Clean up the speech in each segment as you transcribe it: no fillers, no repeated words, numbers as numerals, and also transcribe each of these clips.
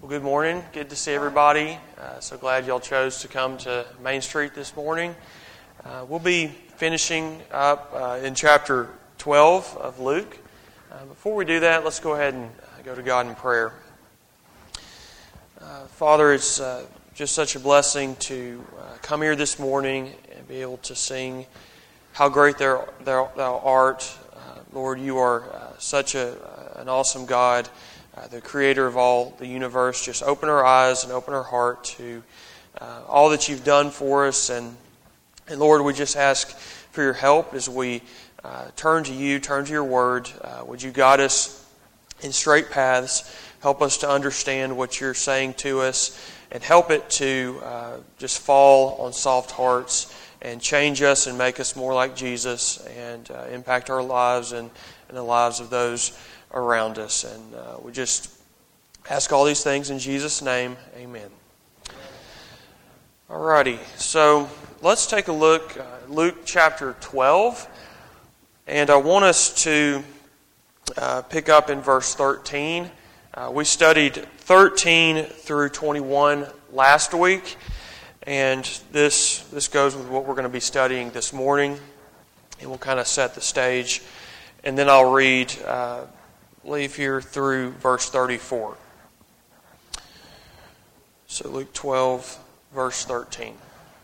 Well, good morning. Good to see everybody. So glad y'all chose to come to Main Street this morning. We'll be finishing up in chapter 12 of Luke. Before we do that, let's go ahead and go to God in prayer. Father, it's just such a blessing to come here this morning and be able to sing how great thou art. Lord, you are such an awesome God. The creator of all the universe. Just open our eyes and open our heart to all that you've done for us. And Lord, we just ask for your help as we turn to you, turn to your word. Would you guide us in straight paths? Help us to understand what you're saying to us and help it to just fall on soft hearts and change us and make us more like Jesus and impact our lives and the lives of those around us. And we just ask all these things in Jesus' name. Amen. Alrighty, so let's take a look at Luke chapter 12. And I want us to pick up in verse 13. We studied 13 through 21 last week. And this goes with what we're going to be studying this morning. And we'll kind of set the stage. And then I'll leave here through verse 34. So Luke 12, verse 13.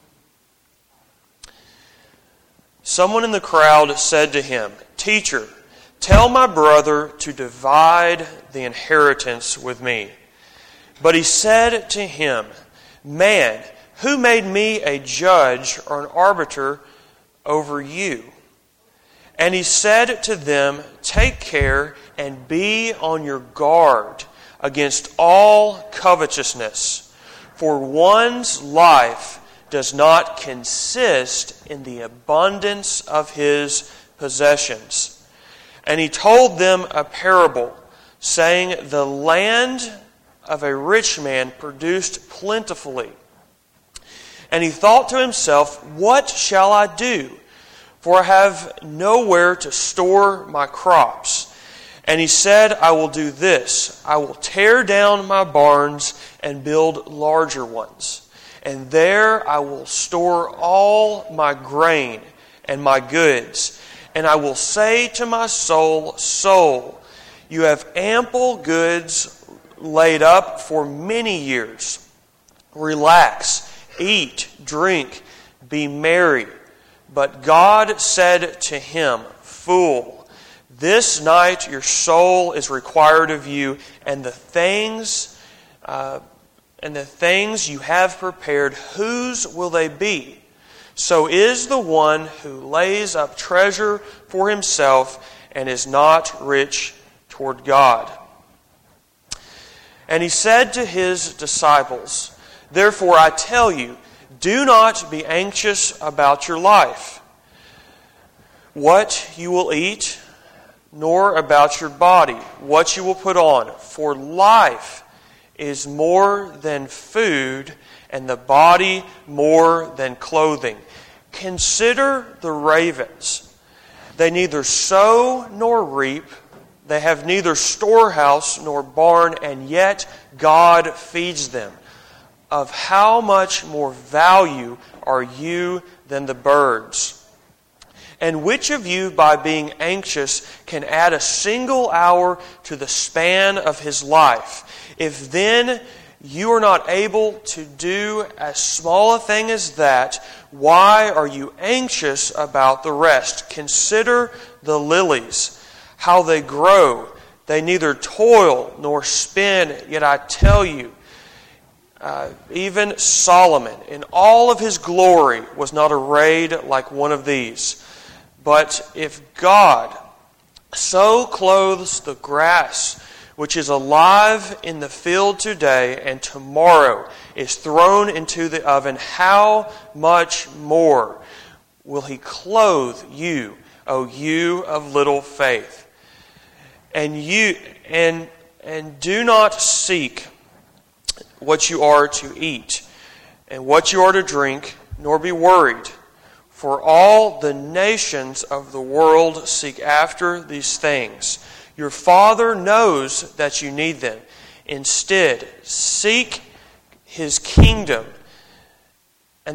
Someone in the crowd said to him, "Teacher, tell my brother to divide the inheritance with me." But he said to him, "Man, who made me a judge or an arbiter over you?" And he said to them, "Take care and be on your guard against all covetousness, for one's life does not consist in the abundance of his possessions." And he told them a parable, saying, "The land of a rich man produced plentifully. And he thought to himself, 'What shall I do? For I have nowhere to store my crops.' And he said, 'I will do this. I will tear down my barns and build larger ones. And there I will store all my grain and my goods. And I will say to my soul, Soul, you have ample goods laid up for many years. Relax, eat, drink, be merry.' But God said to him, 'Fool, this night your soul is required of you, and the things you have prepared, whose will they be? So is the one who lays up treasure for himself and is not rich toward God.' And he said to his disciples, 'Therefore I tell you, do not be anxious about your life, what you will eat, nor about your body, what you will put on. For life is more than food, and the body more than clothing. Consider the ravens. They neither sow nor reap. They have neither storehouse nor barn, and yet God feeds them. Of how much more value are you than the birds? And which of you, by being anxious, can add a single hour to the span of his life? If then you are not able to do as small a thing as that, why are you anxious about the rest? Consider the lilies, how they grow. They neither toil nor spin, yet I tell you, even Solomon, in all of his glory, was not arrayed like one of these. But if God so clothes the grass, which is alive in the field today and tomorrow is thrown into the oven, how much more will He clothe you, O you of little faith? And do not seek what you are to eat and what you are to drink, nor be worried. For all the nations of the world seek after these things. Your Father knows that you need them. Instead, seek His kingdom, and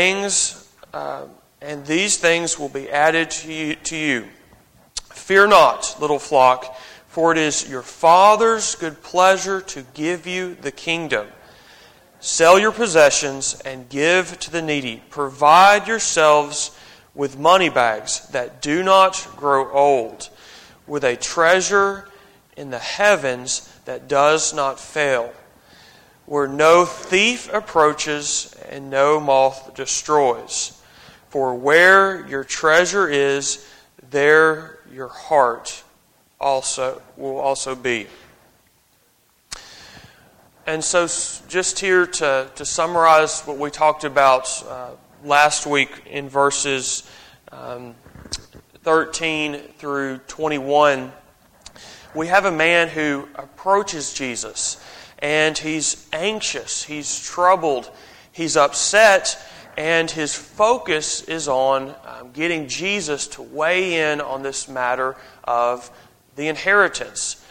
these things will be added to you. Fear not, little flock, for it is your Father's good pleasure to give you the kingdom. Sell your possessions and give to the needy. Provide yourselves with money bags that do not grow old, with a treasure in the heavens that does not fail, where no thief approaches and no moth destroys. For where your treasure is, there your heart will also be. And so just here to summarize what we talked about last week in verses 13 through 21, we have a man who approaches Jesus, and he's anxious, he's troubled, he's upset, and his focus is on getting Jesus to weigh in on this matter of the inheritance.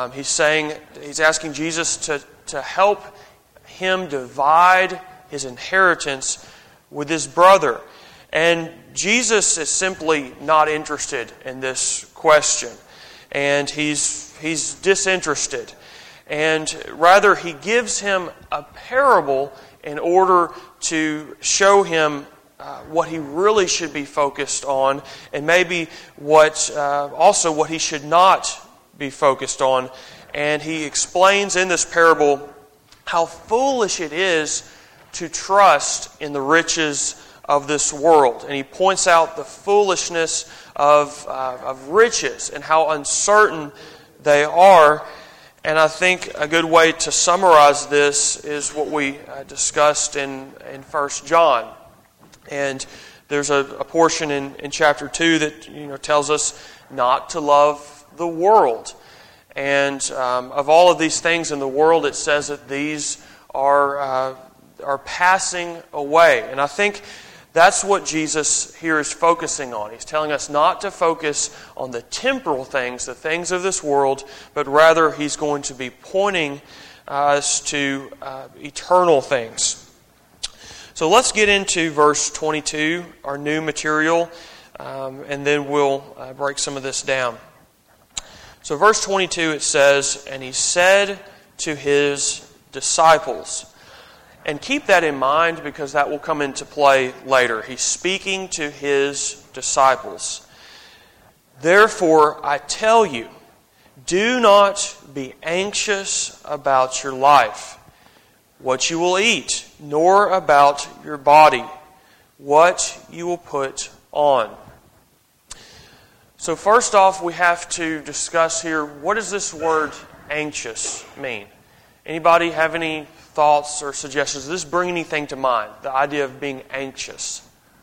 He's asking Jesus to help him divide his inheritance with his brother. And Jesus is simply not interested in this question. And he's disinterested. And rather, he gives him a parable in order to show him what he really should be focused on, and maybe what he should not be focused on. And he explains in this parable how foolish it is to trust in the riches of this world. And he points out the foolishness of riches and how uncertain they are. And I think a good way to summarize this is what we discussed in 1 John. And there's a portion in chapter 2 that tells us not to love the world. And of all of these things in the world, it says that these are passing away. And I think that's what Jesus here is focusing on. He's telling us not to focus on the temporal things, the things of this world, but rather He's going to be pointing us to eternal things. So let's get into verse 22, our new material, and then we'll break some of this down. So verse 22, it says, "And He said to His disciples," and keep that in mind because that will come into play later. He's speaking to His disciples. "Therefore, I tell you, do not be anxious about your life, what you will eat, nor about your body, what you will put on." So first off, we have to discuss here, what does this word anxious mean? Anybody have any thoughts or suggestions? Does this bring anything to mind? The idea of being anxious.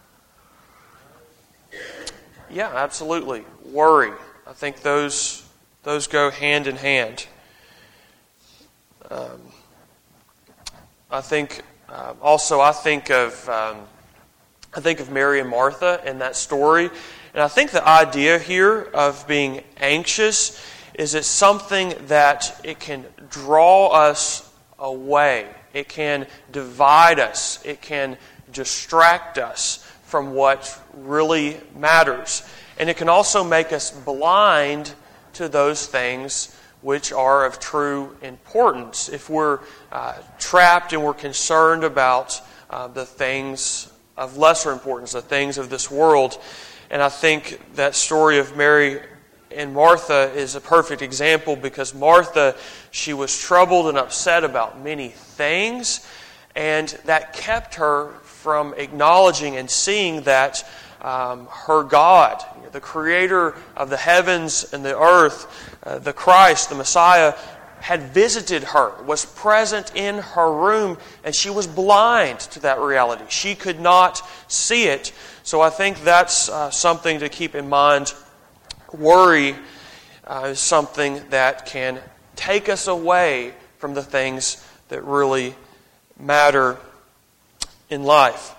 Yeah, absolutely. Worry. I think those go hand in hand. I think of Mary and Martha in that story, and I think the idea here of being anxious is it's something that it can draw us away. It can divide us. It can distract us from what really matters. And it can also make us blind to those things which are of true importance. If we're trapped and we're concerned about the things of lesser importance, the things of this world. And I think that story of Mary and Martha is a perfect example, because Martha, she was troubled and upset about many things, and that kept her from acknowledging and seeing that her God, the Creator of the heavens and the earth, the Christ, the Messiah, had visited her, was present in her room, and she was blind to that reality. She could not see it. So I think that's something to keep in mind. Worry is something that can take us away from the things that really matter in life.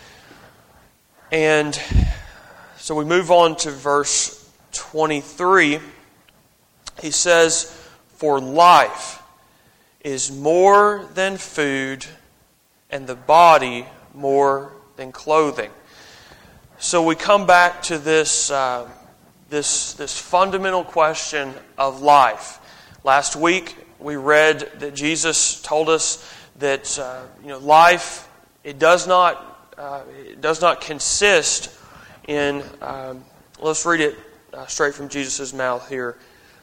And so we move on to verse 23. He says, "For life is more than food, and the body more than clothing. So we come back to this fundamental question of life. Last week we read that Jesus told us that life it does not consist in. Let's read it straight from Jesus' mouth here.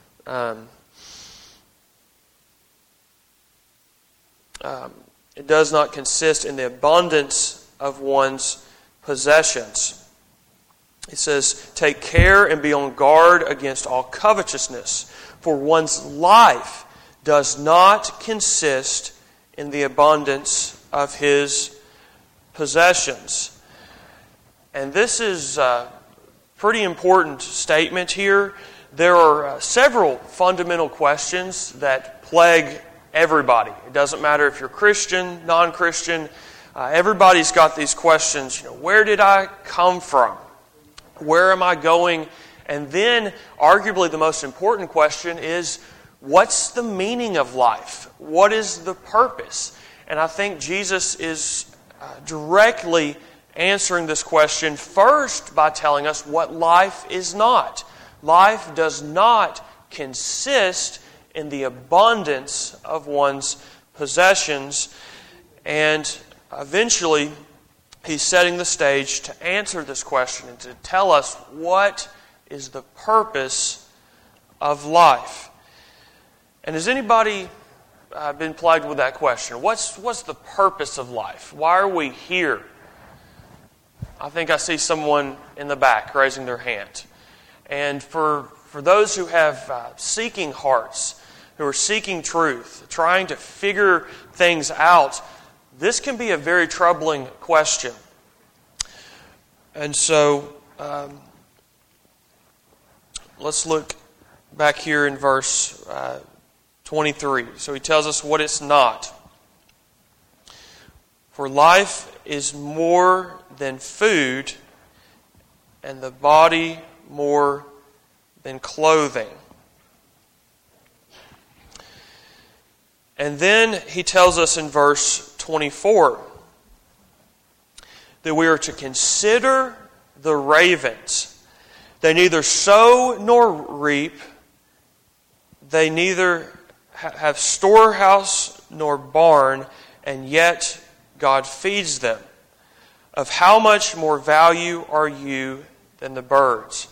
It does not consist in the abundance of one's possessions. It says, "Take care and be on guard against all covetousness, for one's life does not consist in the abundance of his possessions." And this is a pretty important statement here. There are several fundamental questions that plague everybody. It doesn't matter if you're Christian, non-Christian. Everybody's got these questions. Where did I come from? Where am I going? And then, arguably the most important question is, what's the meaning of life? What is the purpose? And I think Jesus is directly answering this question first by telling us what life is not. Life does not consist in the abundance of one's possessions. And eventually, he's setting the stage to answer this question and to tell us what is the purpose of life. And has anybody been plagued with that question? What's the purpose of life? Why are we here? I think I see someone in the back raising their hand. And for those who have seeking hearts, who are seeking truth, trying to figure things out, this can be a very troubling question. And so, let's look back here in verse 23. So he tells us what it's not. "For life is more than food, and the body more than clothing." And then he tells us in verse 24 that we are to consider the ravens. "They neither sow nor reap, they neither have storehouse nor barn, and yet God feeds them. Of how much more value are you than the birds?"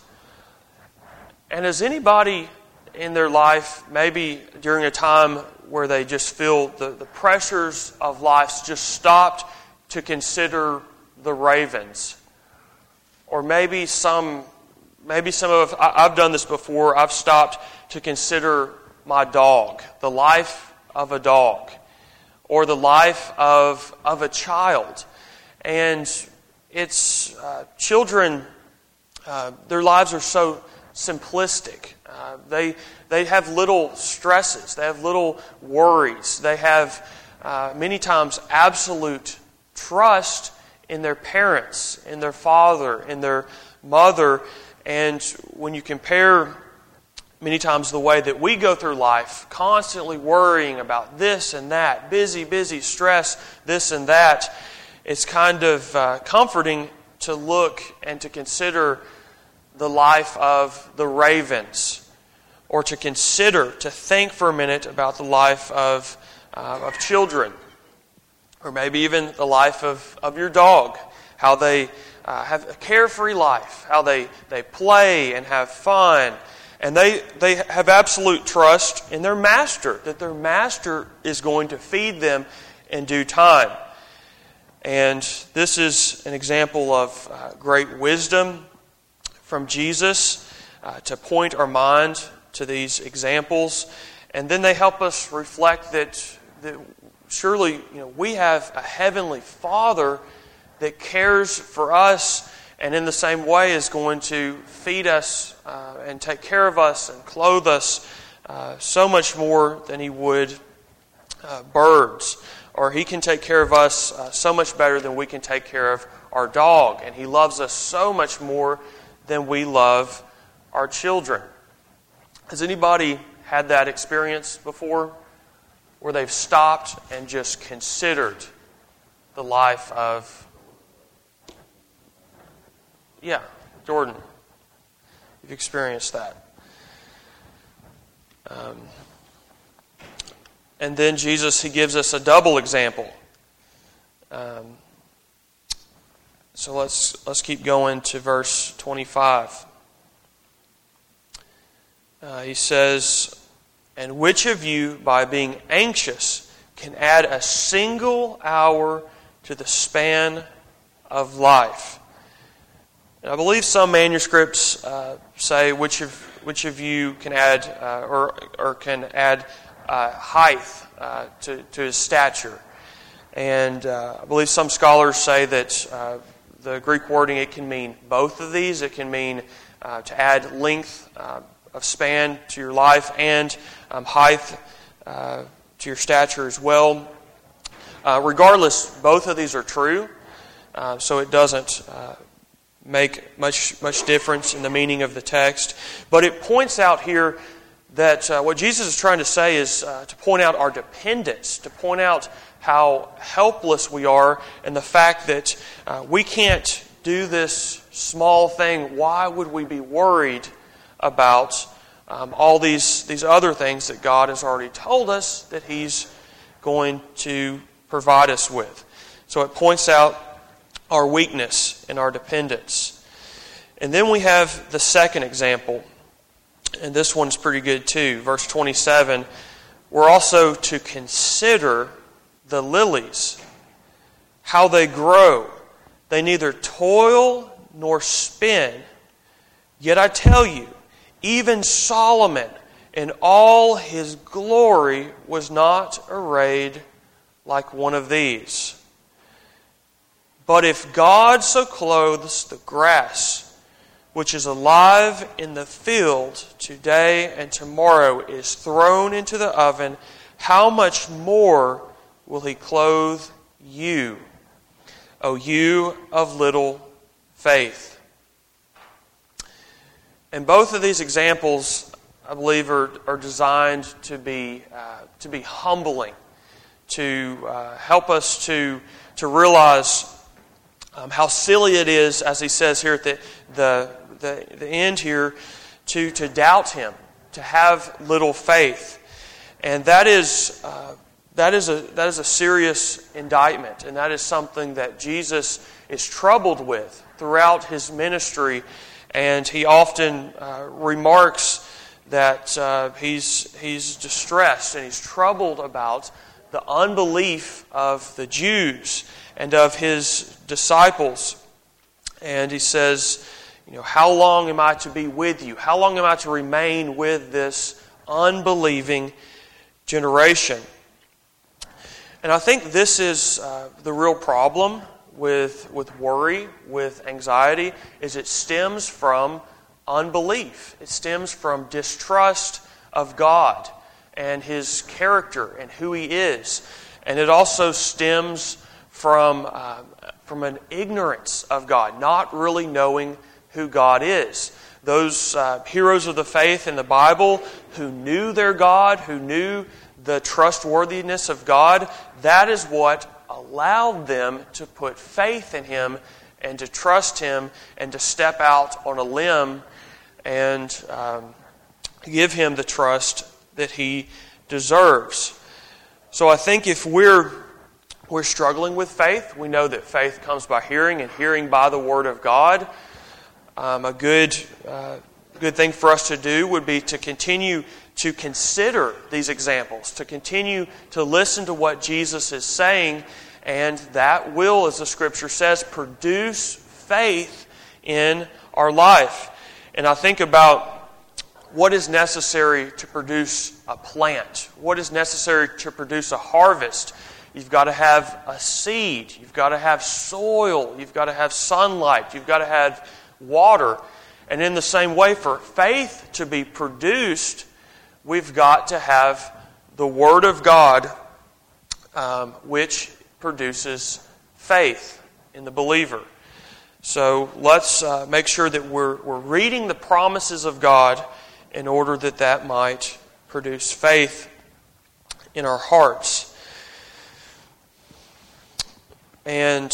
And has anybody in their life, maybe during a time where they just feel the pressures of life, just stopped to consider the ravens? Or maybe some of I've done this before. I've stopped to consider my dog, the life of a dog, or the life of a child. And it's children. Their lives are so simplistic. They have little stresses. They have little worries. They have many times absolute trust in their parents, in their father, in their mother. And when you compare many times the way that we go through life, constantly worrying about this and that, busy, stress, this and that, it's kind of comforting to look and to consider the life of the ravens, or to think for a minute about the life of children, or maybe even the life of your dog, how they have a carefree life, how they play and have fun, and they have absolute trust in their master, that their master is going to feed them in due time. And this is an example of great wisdom from Jesus to point our mind to these examples. And then they help us reflect that surely we have a heavenly Father that cares for us, and in the same way is going to feed us and take care of us and clothe us so much more than He would birds. Or He can take care of us so much better than we can take care of our dog. And He loves us so much more than we love our children. Has anybody had that experience before? where they've stopped and just considered the life of, Jordan. You've experienced that. And then Jesus, He gives us a double example. So let's keep going to verse 25. He says, "And which of you, by being anxious, can add a single hour to the span of life?" And I believe some manuscripts say which of you can add or can add height to his stature. And I believe some scholars say that the Greek wording, it can mean both of these. It can mean to add length of span to your life and height to your stature as well. Regardless, both of these are true, so it doesn't make much difference in the meaning of the text. But it points out here that what Jesus is trying to say is to point out our dependence, to point out how helpless we are, and the fact that we can't do this small thing. Why would we be worried about all these other things that God has already told us that He's going to provide us with? So it points out our weakness and our dependence. And then we have the second example, and this one's pretty good too. Verse 27, we're also to consider the lilies, how they grow. They neither toil nor spin. Yet I tell you, even Solomon in all his glory was not arrayed like one of these. But if God so clothes the grass, which is alive in the field today and tomorrow is thrown into the oven, how much more will He clothe you, O you of little faith? And both of these examples, I believe, are designed to be humbling, to help us to realize how silly it is, as he says here at the end here, to doubt Him, to have little faith, and that is a serious indictment, and that is something that Jesus is troubled with throughout His ministry, and He often remarks that he's distressed and He's troubled about the unbelief of the Jews and of His disciples. And He says, how long am I to be with you? How long am I to remain with this unbelieving generation? And I think this is the real problem with worry, with anxiety, is it stems from unbelief. It stems from distrust of God and His character and who He is. And it also stems from an ignorance of God, not really knowing who God is. Those heroes of the faith in the Bible who knew their God, who knew the trustworthiness of God, that is what allowed them to put faith in Him and to trust Him and to step out on a limb and give Him the trust that He deserves. So I think if we're struggling with faith, we know that faith comes by hearing and hearing by the Word of God. A good thing for us to do would be to continue to consider these examples, to continue to listen to what Jesus is saying, and that will, as the Scripture says, produce faith in our life. And I think about what is necessary to produce a plant, what is necessary to produce a harvest. You've got to have a seed, you've got to have soil, you've got to have sunlight, you've got to have water. And in the same way, for faith to be produced, we've got to have the Word of God, which produces faith in the believer. So let's make sure that we're reading the promises of God in order that might produce faith in our hearts. And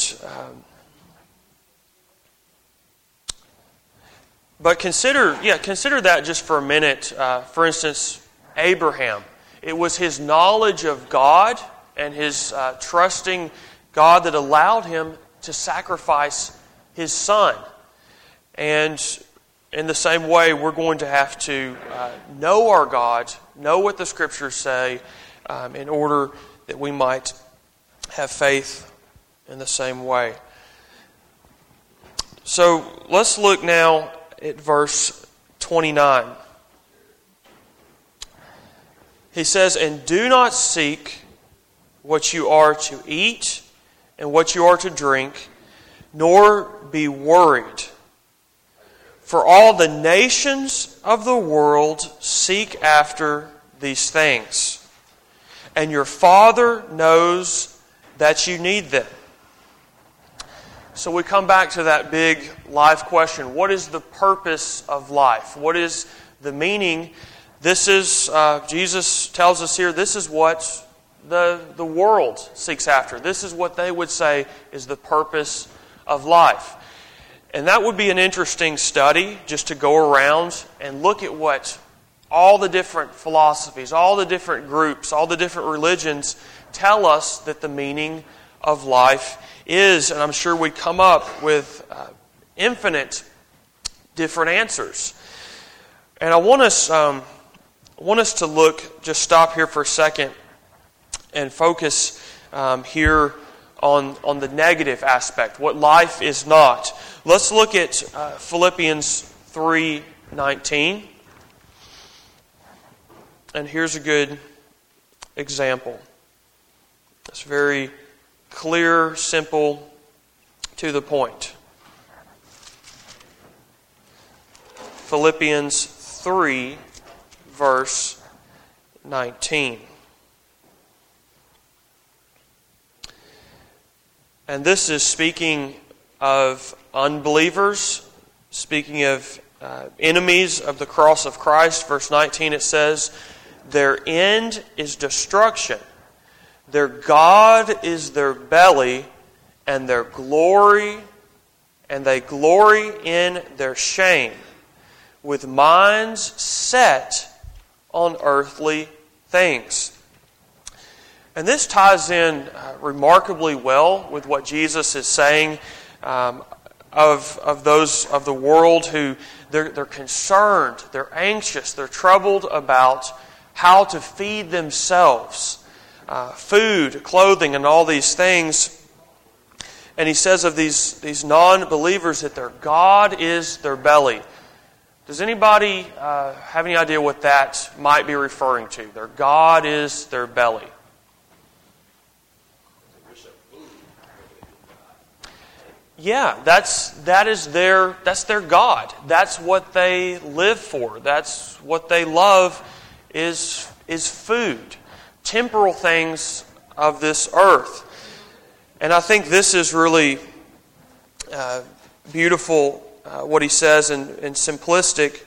but consider that just for a minute. For instance, Abraham. It was his knowledge of God and his trusting God that allowed him to sacrifice his son. And in the same way, we're going to have to know our God, know what the Scriptures say, in order that we might have faith in the same way. So let's look now at verse 29. He says, "And do not seek what you are to eat and what you are to drink, nor be worried. For all the nations of the world seek after these things, and your Father knows that you need them." So we come back to that big life question. What is the purpose of life? What is the meaning? This is, Jesus tells us here, this is what the world seeks after. This is what they would say is the purpose of life. And that would be an interesting study, just to go around and look at what all the different philosophies, all the different groups, all the different religions tell us that the meaning of life is. And I'm sure we'd come up with infinite different answers. And I want us to look, just stop here for a second and focus here on the negative aspect, what life is not. Let's look at Philippians 3:19. And here's a good example. It's very clear, simple, to the point. Philippians 3, verse 19. And this is speaking of unbelievers, speaking of enemies of the cross of Christ. Verse 19, it says, "Their end is destruction. Their God is their belly, and they glory in their shame, with minds set on earthly things." And this ties in remarkably well with what Jesus is saying of those of the world who they're concerned, they're anxious, they're troubled about how to feed themselves, food, clothing, and all these things. And he says of these non-believers that their God is their belly. Does anybody have any idea what that might be referring to? Their God is their belly. Yeah, that's their God. That's what they live for. That's what they love is food, temporal things of this earth. And I think this is really beautiful. What he says in simplistic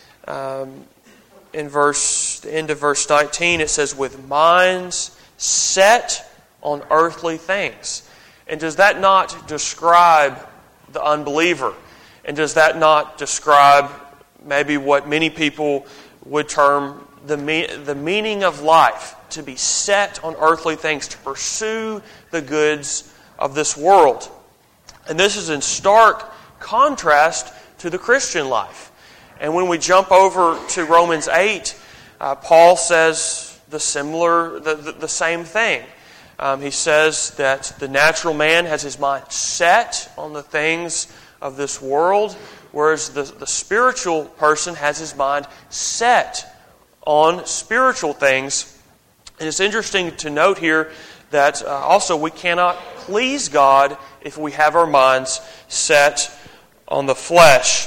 in the end of verse 19, it says, "With minds set on earthly things." And does that not describe the unbeliever? And does that not describe maybe what many people would term the meaning of life? To be set on earthly things, to pursue the goods of this world. And this is in stark contrast to the Christian life. And when we jump over to Romans 8, Paul says the same thing. He says that the natural man has his mind set on the things of this world, whereas the spiritual person has his mind set on spiritual things. And it's interesting to note here that also we cannot please God if we have our minds set on the flesh.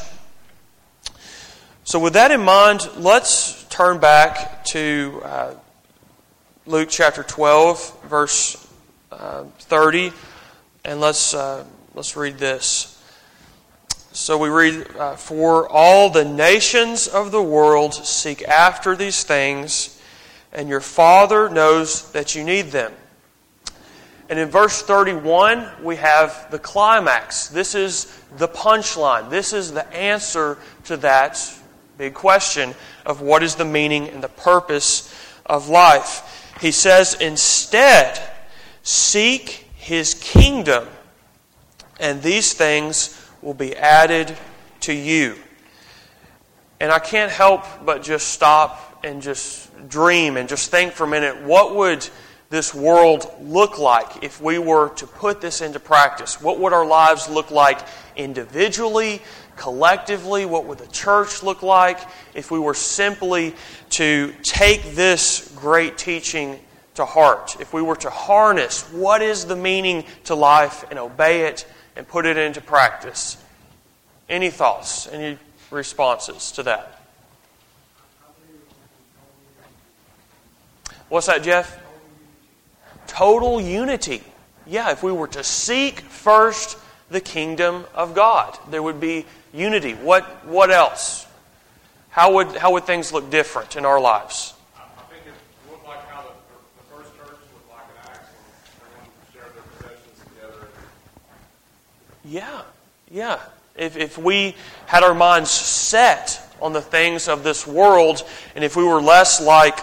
So with that in mind, let's turn back to Luke chapter 12, verse 30, and let's read this. So we read, "For all the nations of the world seek after these things, and your Father knows that you need them. And in verse 31, we have the climax. This is the punchline. This is the answer to that big question of what is the meaning and the purpose of life. He says, instead, seek His kingdom, and these things will be added to you. And I can't help but just stop and just dream and just think for a minute, what would this world look like if we were to put this into practice? What would our lives look like individually, collectively? What would the church look like if we were simply to take this great teaching to heart? If we were to harness what is the meaning to life and obey it and put it into practice? Any thoughts? Any responses to that? What's that, Jeff? Total unity. Yeah, if we were to seek first the kingdom of God, there would be unity. What else? How would things look different in our lives? I think it looked like how the first church looked like in Acts, when everyone shared their possessions together. Yeah. If we had our minds set on the things of this world, and if we were less like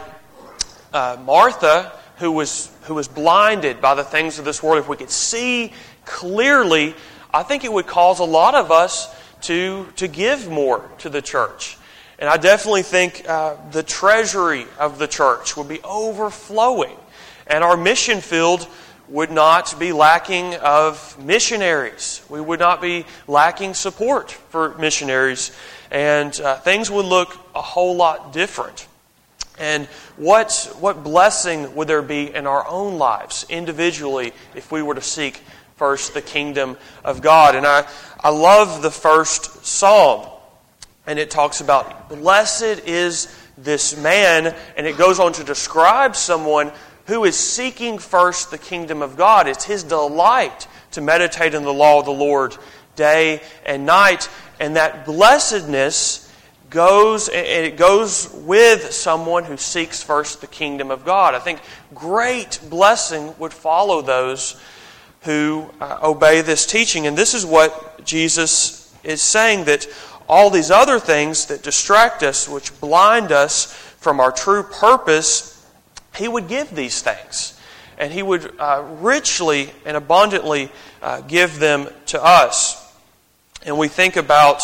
Martha, who was blinded by the things of this world, if we could see clearly, I think it would cause a lot of us to give more to the church. And I definitely think the treasury of the church would be overflowing. And our mission field would not be lacking of missionaries. We would not be lacking support for missionaries. And things would look a whole lot different. And what blessing would there be in our own lives individually if we were to seek first the kingdom of God? And I love the first psalm. And it talks about, blessed is this man. And it goes on to describe someone who is seeking first the kingdom of God. It's his delight to meditate in the law of the Lord day and night. And that blessedness goes with someone who seeks first the kingdom of God. I think great blessing would follow those who obey this teaching. And this is what Jesus is saying, that all these other things that distract us, which blind us from our true purpose, He would give these things. And He would richly and abundantly give them to us. And we think about...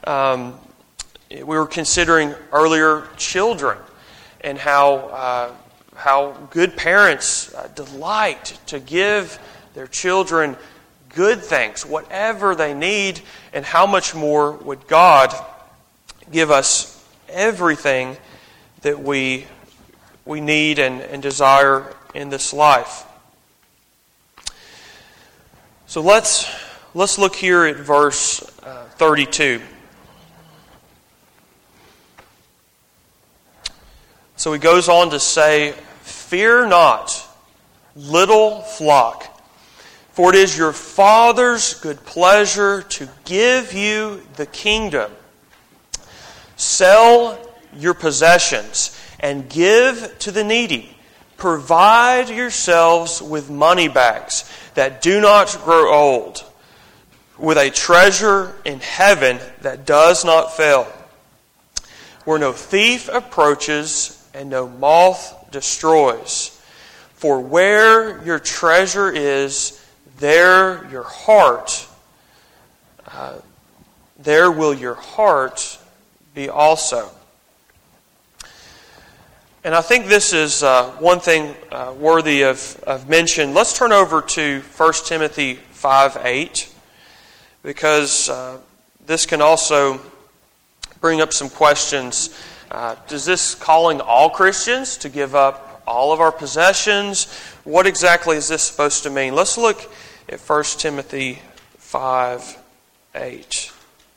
we were considering earlier children and how good parents delight to give their children good things, whatever they need, and how much more would God give us everything that we need and desire in this life. So let's look here at verse 32. So he goes on to say, "Fear not, little flock, for it is your Father's good pleasure to give you the kingdom. Sell your possessions and give to the needy. Provide yourselves with money bags that do not grow old, with a treasure in heaven that does not fail, where no thief approaches and no moth destroys. For where your treasure is, there your heart, there will your heart be also." And I think this is one thing worthy of mention. Let's turn over to 1 Timothy 5:8, because this can also bring up some questions. Does this calling all Christians to give up all of our possessions? What exactly is this supposed to mean? Let's look at 1 Timothy 5:8.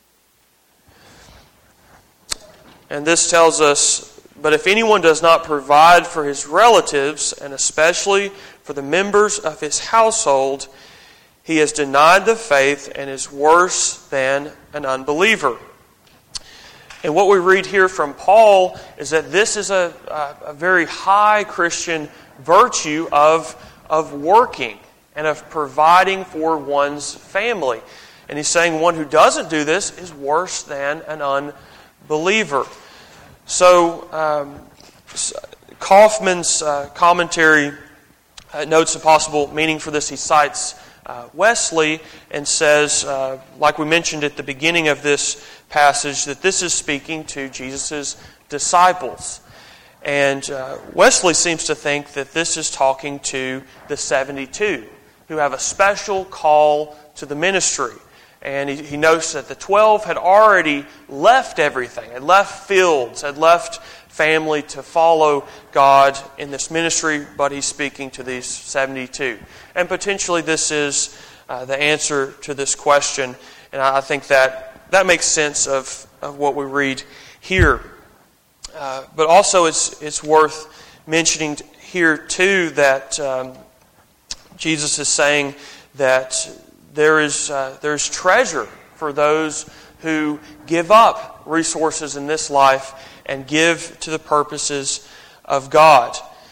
And this tells us, "But if anyone does not provide for his relatives, and especially for the members of his household, he has denied the faith and is worse than an unbeliever." And what we read here from Paul is that this is a very high Christian virtue of working and of providing for one's family. And he's saying one who doesn't do this is worse than an unbeliever. So Kaufman's commentary notes a possible meaning for this. He cites Wesley and says, like we mentioned at the beginning of this passage, that this is speaking to Jesus' disciples. And Wesley seems to think that this is talking to the 72, who have a special call to the ministry. And he notes that the 12 had already left everything, had left fields, had left family to follow God in this ministry, but he's speaking to these 72. And potentially this is the answer to this question, and I think that makes sense of what we read here. But also it's worth mentioning here too that Jesus is saying that there is treasure for those who give up resources in this life and give to the purposes of God.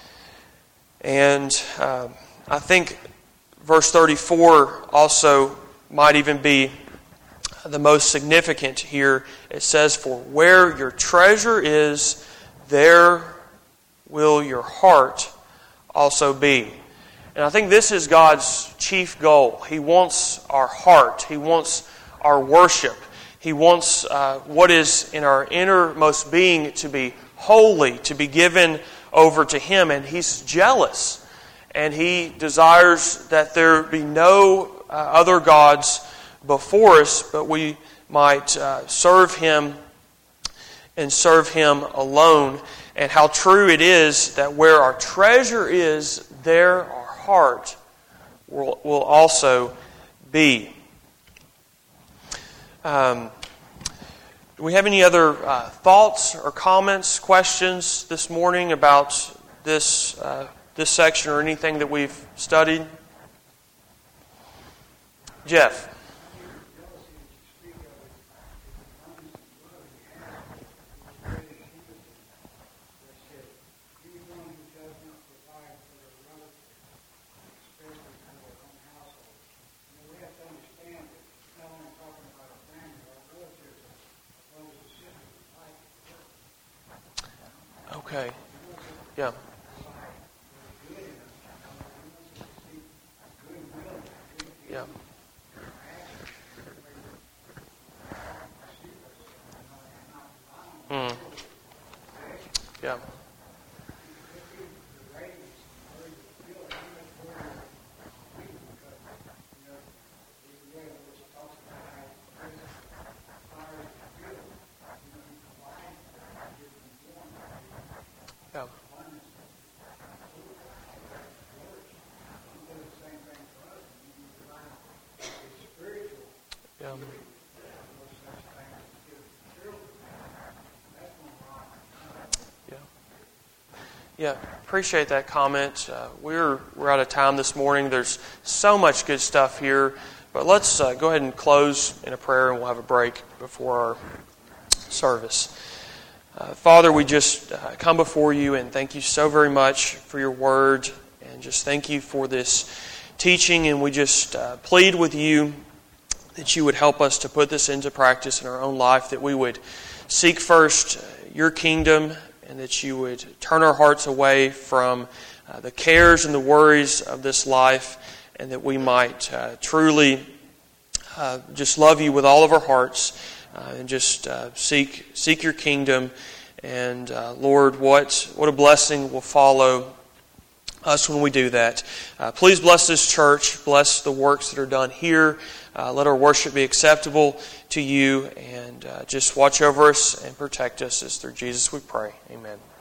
And I think verse 34 also might even be the most significant here. It says, "For where your treasure is, there will your heart also be." And I think this is God's chief goal. He wants our heart. He wants our worship. He wants what is in our innermost being to be holy, to be given over to Him. And He's jealous. And He desires that there be no other gods before us, but we might serve Him and serve Him alone. And how true it is that where our treasure is, there our heart will also be. Do we have any other thoughts or comments, questions this morning about this section or anything that we've studied? Jeff. Okay. Yeah. Yeah. Yeah. Yeah. Yeah, appreciate that comment. We're out of time this morning. There's so much good stuff here, but let's go ahead and close in a prayer, and we'll have a break before our service. Father, we just come before you and thank you so very much for your word, and just thank you for this teaching, and we just plead with you that you would help us to put this into practice in our own life, that we would seek first your kingdom, and that you would turn our hearts away from the cares and the worries of this life, and that we might truly just love you with all of our hearts, and just seek your kingdom. And Lord, what a blessing will follow us when we do that. Please bless this church. Bless the works that are done here. Let our worship be acceptable to you, and just watch over us and protect us. As through Jesus we pray. Amen.